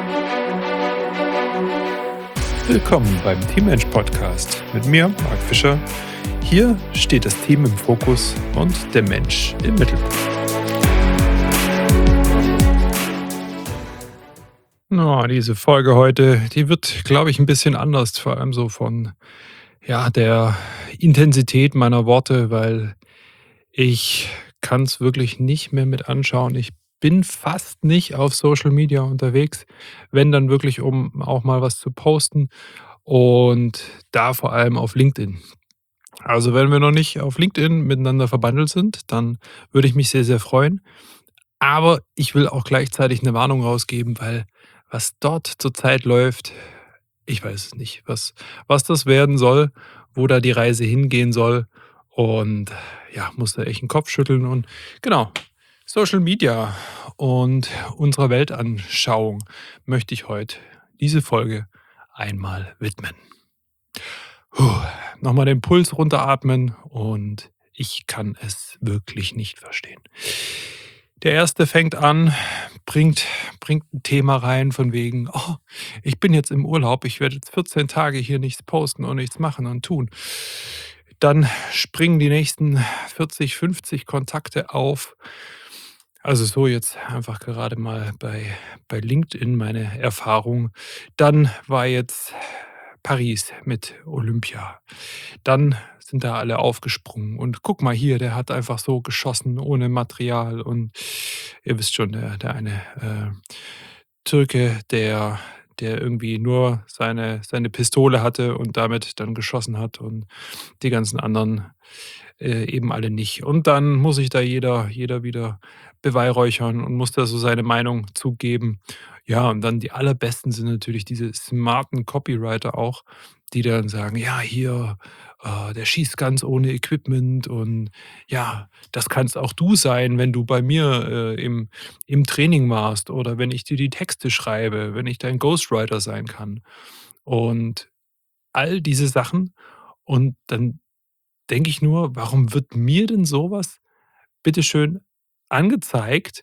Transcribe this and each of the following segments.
Willkommen beim Teammensch Podcast mit mir, Marc Fischer. Hier steht das Team im Fokus und der Mensch im Mittelpunkt. Diese Folge heute, die wird, glaube ich, ein bisschen anders, vor allem so von der Intensität meiner Worte, weil ich kann es wirklich nicht mehr mit anschauen. Ich bin fast nicht auf Social Media unterwegs, wenn dann wirklich, um auch mal was zu posten und da vor allem auf LinkedIn. Also, wenn wir noch nicht auf LinkedIn miteinander verbandelt sind, dann würde ich mich sehr, sehr freuen. Aber ich will auch gleichzeitig eine Warnung rausgeben, weil was dort zurzeit läuft, ich weiß es nicht, was das werden soll, wo da die Reise hingehen soll und ja, muss da echt 'n Kopf schütteln und genau, Social Media und unserer Weltanschauung möchte ich heute diese Folge einmal widmen. Puh, noch mal den Puls runteratmen und ich kann es wirklich nicht verstehen. Der Erste fängt an, bringt bringt 'n Thema rein von wegen: „Oh, ich bin jetzt im Urlaub, ich werde jetzt 14 Tage hier nichts posten und nichts machen und tun.“ Dann springen die nächsten 40, 50 Kontakte auf. Also, so jetzt einfach gerade mal bei LinkedIn meine Erfahrung. Dann war jetzt Paris mit Olympia. Dann sind da alle aufgesprungen und guck mal hier, der hat einfach so geschossen ohne Material und ihr wisst schon, der eine, Türke, der irgendwie nur seine Pistole hatte und damit dann geschossen hat und die ganzen anderen, eben alle nicht. Und dann muss sich da jeder wieder beweihräuchern und muss da so seine Meinung zugeben. Ja, und dann die allerbesten sind natürlich diese smarten Copywriter auch, die dann sagen: „Ja, hier, der schießt ganz ohne Equipment und ja, das kannst auch du sein, wenn du bei mir, im Training warst oder wenn ich dir die Texte schreibe, wenn ich dein Ghostwriter sein kann.“ Und all diese Sachen. Und dann denke ich nur: „Warum wird mir denn sowas bitteschön angezeigt?“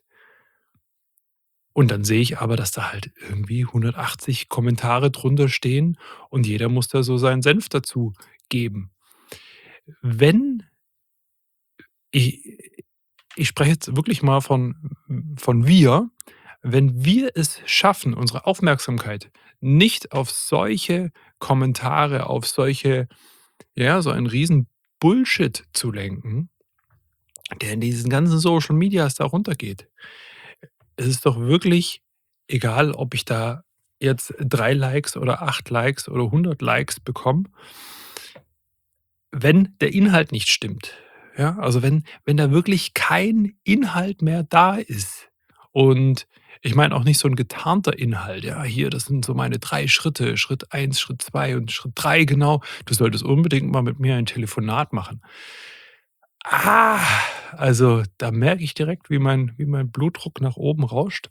Und dann sehe ich aber, dass da halt irgendwie 180 Kommentare drunter stehen und jeder muss da so seinen Senf dazu geben. Wenn ich ich spreche jetzt wirklich mal von wir, wenn wir es schaffen, unsere Aufmerksamkeit nicht auf solche Kommentare, auf solche so einen riesen Bullshit zu lenken, der in diesen ganzen Social Medias da runtergeht. Es ist doch wirklich egal, ob ich da jetzt 3 Likes oder 8 Likes oder 100 Likes bekomme, wenn der Inhalt nicht stimmt. Ja, also wenn da wirklich kein Inhalt mehr da ist und ich meine auch nicht so ein getarnter Inhalt. Ja, hier, das sind so meine 3 Schritte, Schritt eins, Schritt 2 und Schritt 3 genau. Du solltest unbedingt mal mit mir ein Telefonat machen. Ah, also da merke ich direkt, wie mein Blutdruck nach oben rauscht.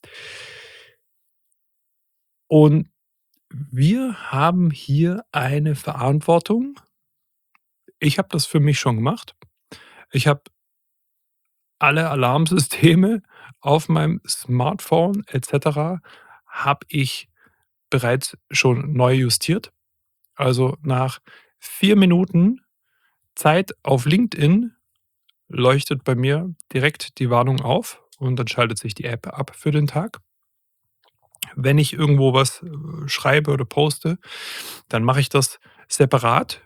Und wir haben hier eine Verantwortung. Ich habe das für mich schon gemacht. Ich habe alle Alarmsysteme auf meinem Smartphone et cetera habe ich bereits schon neu justiert. Also, nach 4 Minuten Zeit auf LinkedIn leuchtet bei mir direkt die Warnung auf und dann schaltet sich die App ab für den Tag. Wenn ich irgendwo was, schreibe oder poste, dann mache ich das separat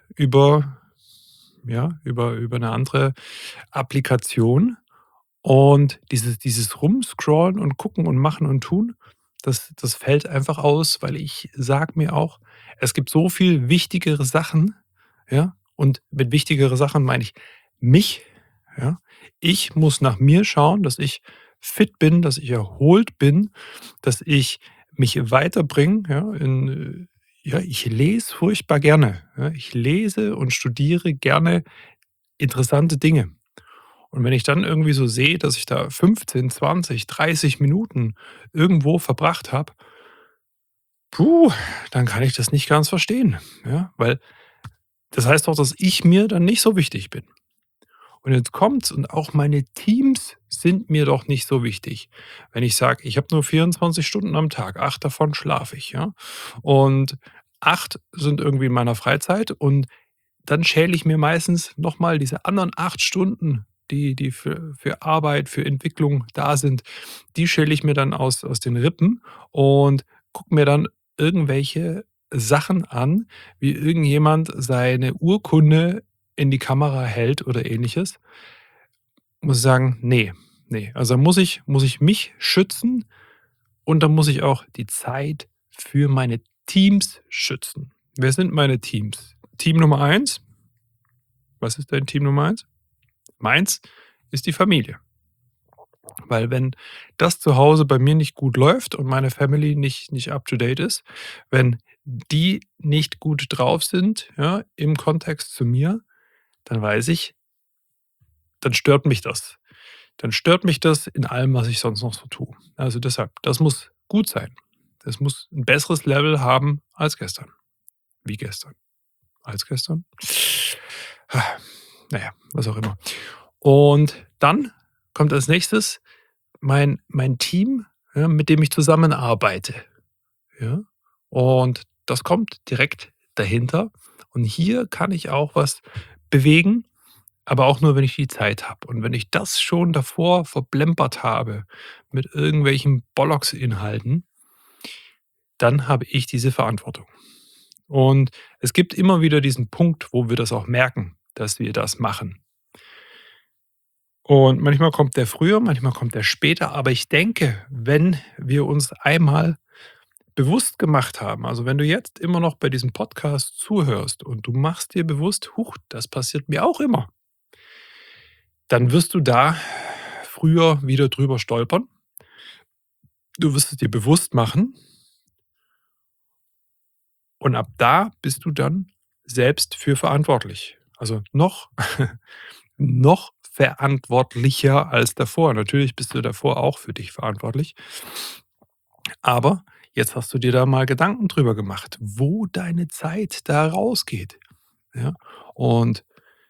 über 'ne andere Applikation. Und dieses Rumscrollen und gucken und machen und tun, das fällt einfach aus, weil ich sage mir auch, es gibt so viel wichtigere Sachen, ja? Und mit wichtigere Sachen meine ich mich, ja? Ich muss nach mir schauen, dass ich fit bin, dass ich erholt bin, dass ich mich weiterbringe, ich lese furchtbar gerne, ja? Ich lese und studiere gerne interessante Dinge. Und wenn ich dann irgendwie so sehe, dass ich da 15, 20, 30 Minuten irgendwo verbracht habe, dann kann ich das nicht ganz verstehen, ja? Weil das heißt doch, dass ich mir dann nicht so wichtig bin. Und jetzt kommt's und auch meine Teams sind mir doch nicht so wichtig. Wenn ich sage, ich habe nur 24 Stunden am Tag, 8 davon schlafe ich, ja? Und 8 sind irgendwie in meiner Freizeit und dann schäle ich mir meistens noch mal diese anderen 8 Stunden, die für Arbeit, für Entwicklung da sind, die schäle ich mir dann aus den Rippen und gucke mir dann irgendwelche Sachen an, wie irgendjemand seine Urkunde in die Kamera hält oder Ähnliches. Muss ich sagen: „Ne." Also, muss ich mich schützen und dann muss ich auch die Zeit für meine Teams schützen. Wer sind meine Teams? Team Nummer eins. Was ist dein Team Nummer eins? Meins ist die Familie. Weil wenn das zu Hause bei mir nicht gut läuft und meine Family nicht up to date ist, wenn die nicht gut drauf sind, ja, im Kontext zu mir, dann weiß ich, dann stört mich das. Dann stört mich das in allem, was ich sonst noch so tue. Also deshalb, das muss gut sein. Das muss ein besseres Level haben als gestern. Wie gestern? Als gestern? Na ja, was auch immer. Und dann kommt als Nächstes mein Team, ja, mit dem ich zusammenarbeite, ja? Und das kommt direkt dahinter. Und hier kann ich auch was bewegen, aber auch nur, wenn ich die Zeit habe. Und wenn ich das schon davor verplempert habe mit irgendwelchen Bollocks-Inhalten, dann habe ich diese Verantwortung. Und es gibt immer wieder diesen Punkt, wo wir das auch merken, dass wir das machen. Und manchmal kommt der früher, manchmal kommt der später, aber ich denke, wenn wir uns einmal bewusst gemacht haben, also wenn du jetzt immer noch bei diesem Podcast zuhörst und du machst dir bewusst: „Huch, das passiert mir auch immer", dann wirst du da früher wieder drüber stolpern. Du wirst es dir bewusst machen und ab da bist du dann selbst für verantwortlich. Also noch noch verantwortlicher als davor. Natürlich bist du davor auch für dich verantwortlich, aber jetzt hast du dir da mal Gedanken drüber gemacht, wo deine Zeit da rausgeht, ja? Und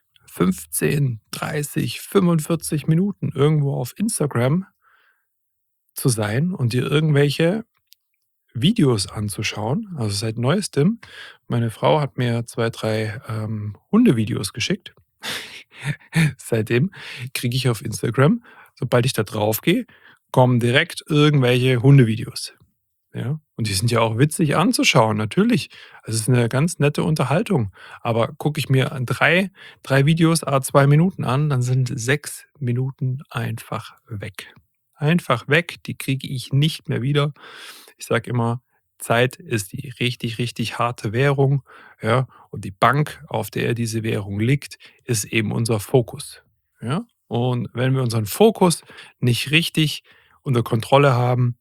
15, 30, 45 Minuten irgendwo auf Instagram zu sein und dir irgendwelche Videos anzuschauen. Also, seit Neuestem, meine Frau hat mir 2, 3 Hundevideos geschickt. Seitdem kriege ich auf Instagram, sobald ich da draufgehe, kommen direkt irgendwelche Hundevideos, ja? Und die sind ja auch witzig anzuschauen, natürlich. Es ist eine ganz nette Unterhaltung. Aber gucke ich mir an drei Videos à 2 Minuten an, dann sind 6 Minuten einfach weg. Einfach weg, die kriege ich nicht mehr wieder. Ich sage immer, Zeit ist die richtig, richtig harte Währung, ja, und die Bank, auf der diese Währung liegt, ist eben unser Fokus, ja? Und wenn wir unseren Fokus nicht richtig unter Kontrolle haben,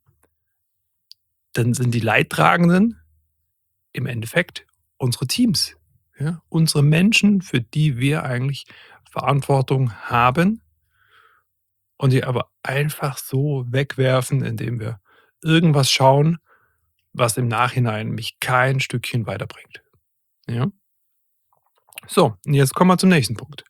dann sind die Leidtragenden im Endeffekt unsere Teams, ja? Unsere Menschen, für die wir eigentlich Verantwortung haben und die aber einfach so wegwerfen, indem wir irgendwas schauen, was im Nachhinein mich kein Stückchen weiterbringt, ja? So, und jetzt kommen wir zum nächsten Punkt.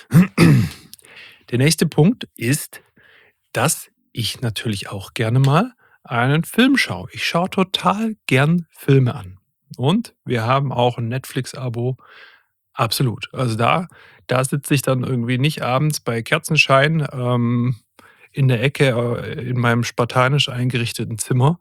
Der nächste Punkt ist, dass ich natürlich auch gerne mal einen Film schaue. Ich schaue total gern Filme an. Und wir haben auch ein Netflix-Abo. Absolut. Also da sitze ich dann irgendwie nicht abends bei Kerzenschein, in der Ecke, in meinem spartanisch eingerichteten Zimmer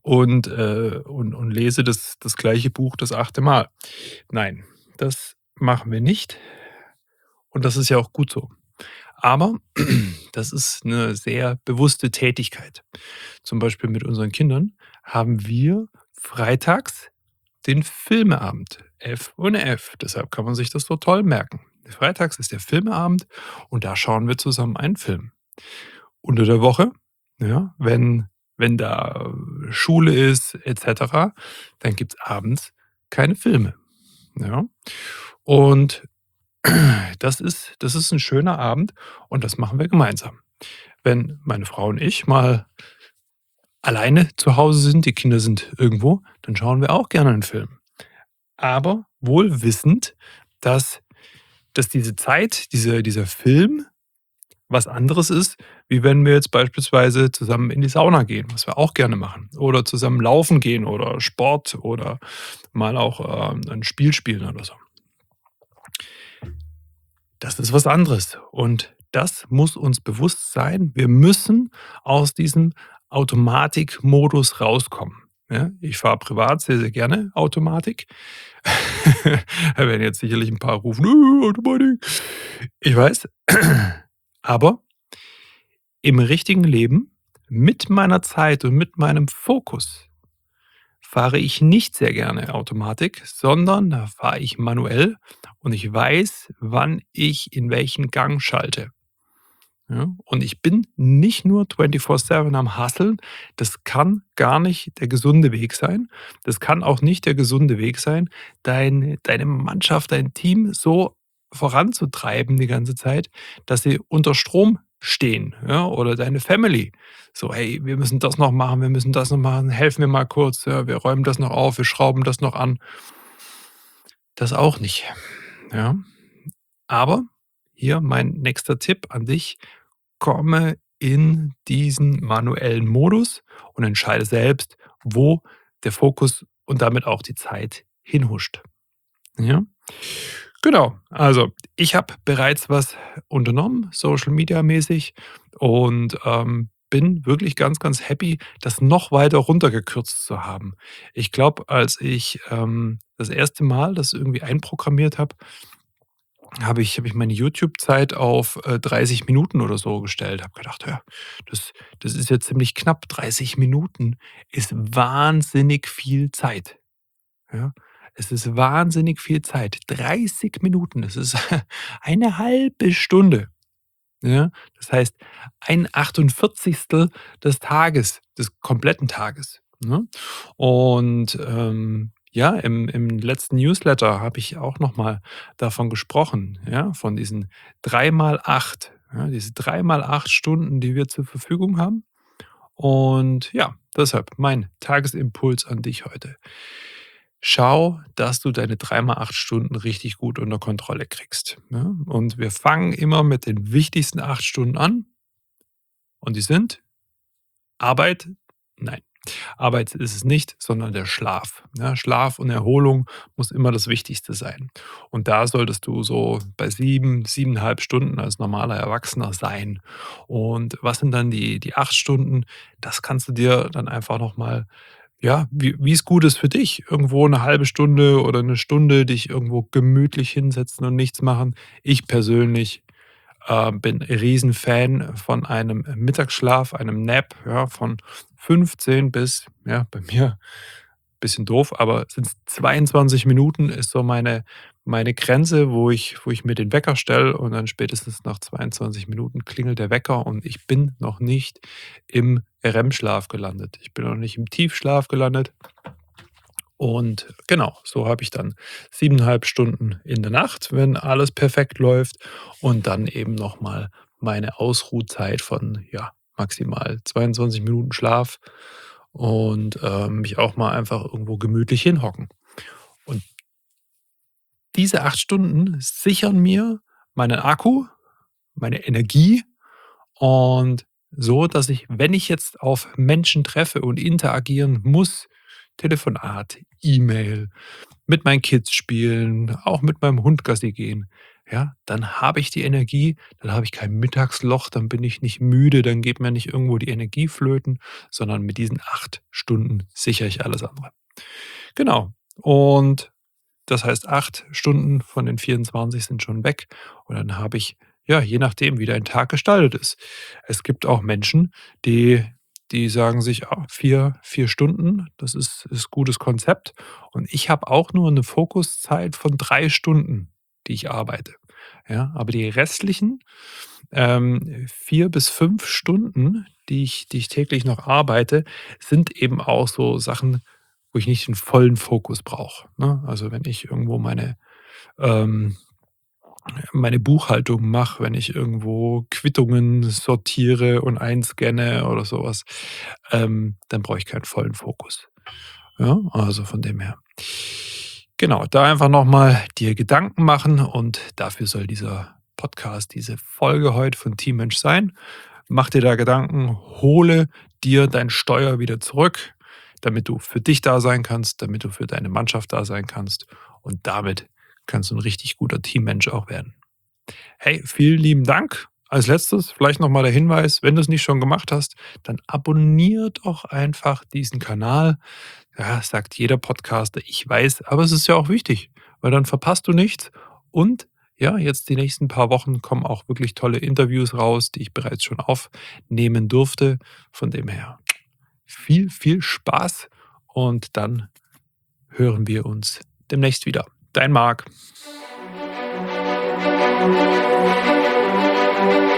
und lese das gleiche Buch das 8. Mal. Nein, das machen wir nicht und das ist ja auch gut so. Aber das ist eine sehr bewusste Tätigkeit. Zum Beispiel mit unseren Kindern haben wir freitags den Filmeabend. F ohne F. Deshalb kann man sich das so toll merken. Freitags ist der Filmeabend und da schauen wir zusammen einen Film. Unter der Woche, ja, wenn da Schule ist et cetera, dann gibt's abends keine Filme, ja? Und das ist ein schöner Abend und das machen wir gemeinsam. Wenn meine Frau und ich mal alleine zu Hause sind, die Kinder sind irgendwo, dann schauen wir auch gerne einen Film. Aber wohl wissend, dass diese Zeit, dieser Film was anderes ist, wie wenn wir jetzt beispielsweise zusammen in die Sauna gehen, was wir auch gerne machen, oder zusammen laufen gehen oder Sport oder mal auch, 'n Spiel spielen oder so. Das ist was anderes und das muss uns bewusst sein. Wir müssen aus diesem Automatikmodus rauskommen, ja? Ich fahre privat sehr, sehr gerne Automatik. Da werden jetzt sicherlich ein paar rufen: Automatik.“ Ich weiß, aber im richtigen Leben, mit meiner Zeit und mit meinem Fokus, fahre ich nicht sehr gerne Automatik, sondern da fahre ich manuell und ich weiß, wann ich in welchen Gang schalte. Ja, und ich bin nicht nur 24/7 am Hustlen. Das kann gar nicht der gesunde Weg sein. Das kann auch nicht der gesunde Weg sein, deine Mannschaft, dein Team so voranzutreiben die ganze Zeit, dass sie unter Strom stehen, ja, oder deine Family. So: „Hey, wir müssen das noch machen, wir müssen das noch machen, helf mir mal kurz, ja, wir räumen das noch auf, wir schrauben das noch an.“ Das auch nicht, ja. Aber hier mein nächster Tipp an dich: Komme in diesen manuellen Modus und entscheide selbst, wo der Fokus und damit auch die Zeit hinhuscht. Ja? Genau. Also, ich habe bereits was unternommen, Social Media mäßig und, bin wirklich ganz, ganz happy, das noch weiter runtergekürzt zu haben. Ich glaube, als ich, das erste Mal das irgendwie einprogrammiert habe ich meine YouTube-Zeit auf, 30 Minuten oder so gestellt. Habe gedacht: „Ja, das das ist ja ziemlich knapp. 30 Minuten ist wahnsinnig viel Zeit“, ja? Es ist wahnsinnig viel Zeit. 30 Minuten, das ist eine halbe Stunde, ja? Das heißt, 1/48 des Tages, des kompletten Tages, ne? Und, ja, im letzten Newsletter habe ich auch noch mal davon gesprochen, ja, von diesen 3 mal 8, ja, diese 3 mal 8 Stunden, die wir zur Verfügung haben. Und ja, deshalb mein Tagesimpuls an dich heute. Schau, dass du deine 3 mal 8 Stunden richtig gut unter Kontrolle kriegst, ne? Und wir fangen immer mit den wichtigsten 8 Stunden an und die sind Arbeit, nein, Arbeit ist es nicht, sondern der Schlaf. Ja, Schlaf und Erholung muss immer das Wichtigste sein. Und da solltest du so bei 7, 7,5 Stunden als normaler Erwachsener sein. Und was sind dann die 8 Stunden? Das kannst du dir dann einfach noch mal, ja, wie es gut ist für dich, irgendwo eine halbe Stunde oder eine Stunde dich irgendwo gemütlich hinsetzen und nichts machen. Ich persönlich bin Riesenfan von einem Mittagsschlaf, einem Nap, ja, von 15 bis, ja, bei mir bisschen doof, aber sind's 22 Minuten ist so meine Grenze, wo ich mir den Wecker stelle und dann spätestens nach 22 Minuten klingelt der Wecker und ich bin noch nicht im REM-Schlaf gelandet. Ich bin noch nicht im Tiefschlaf gelandet. Und genau, so habe ich dann 7,5 Stunden in der Nacht, wenn alles perfekt läuft und dann eben noch mal meine Ausruhzeit von, ja, maximal 22 Minuten Schlaf und, mich auch mal einfach irgendwo gemütlich hinhocken. Und diese 8 Stunden sichern mir meinen Akku, meine Energie und so, dass ich, wenn ich jetzt auf Menschen treffe und interagieren muss, Telefonat, E-Mail, mit meinen Kids spielen, auch mit meinem Hund Gassi gehen, ja, dann habe ich die Energie, dann habe ich kein Mittagsloch, dann bin ich nicht müde, dann geht mir nicht irgendwo die Energie flöten, sondern mit diesen 8 Stunden sichere ich alles andere. Genau. Und das heißt, 8 Stunden von den 24 sind schon weg und dann habe ich, ja, je nachdem, wie dein Tag gestaltet ist. Es gibt auch Menschen, die sagen sich: „Ah, 4 Stunden, das ist gutes Konzept.“ Und ich habe auch nur eine Fokuszeit von 3 Stunden, die ich arbeite, ja? Aber die restlichen, 4 bis 5 Stunden, die ich täglich noch arbeite, sind eben auch so Sachen, wo ich nicht den vollen Fokus brauche, ne? Also, wenn ich irgendwo ähm meine Buchhaltung mache, wenn ich irgendwo Quittungen sortiere und einscanne oder sowas, dann brauche ich keinen vollen Fokus. Ja, also von dem her. Genau, da einfach noch mal dir Gedanken machen und dafür soll dieser Podcast, diese Folge heute von Team Mensch Sein. Mach dir da Gedanken, hole dir dein Steuer wieder zurück, damit du für dich da sein kannst, damit du für deine Mannschaft da sein kannst und damit kannst du ein richtig guter Teammensch auch werden. Hey, vielen lieben Dank. Als Letztes vielleicht noch mal der Hinweis, wenn du es nicht schon gemacht hast, dann abonniere doch einfach diesen Kanal. Ja, sagt jeder Podcaster, ich weiß, aber es ist ja auch wichtig, weil dann verpasst du nichts. Und ja, jetzt die nächsten paar Wochen kommen auch wirklich tolle Interviews raus, die ich bereits schon aufnehmen durfte. Von dem her viel, viel Spaß und dann hören wir uns demnächst wieder. Dein Marc.